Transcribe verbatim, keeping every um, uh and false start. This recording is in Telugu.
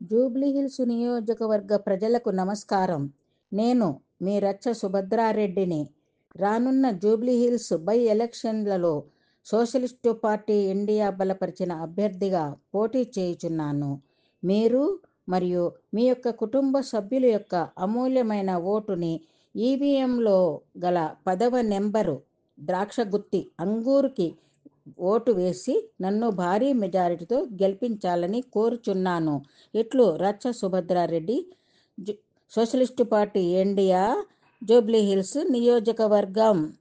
జూబ్లీహిల్స్ నియోజకవర్గ ప్రజలకు నమస్కారం. నేను మీ రచ్చ సుభద్రారెడ్డిని. రానున్న జూబ్లీహిల్స్ బై ఎలక్షన్లలో సోషలిస్టు పార్టీ ఇండియా బలపరిచిన అభ్యర్థిగా పోటీ చేయుచున్నాను. మీరు మరియు మీ యొక్క కుటుంబ సభ్యుల యొక్క అమూల్యమైన ఓటుని ఈవీఎంలో గల పదవ నెంబరు ద్రాక్ష గుత్తి అంగూరుకి ఓటు వేసి నన్ను భారీ మెజారిటీతో గెలిపించాలని కోరుచున్నాను. ఇట్లు Racha Subhadra Reddy, Socialist Party India, Jubilee Hills నియోజకవర్గం.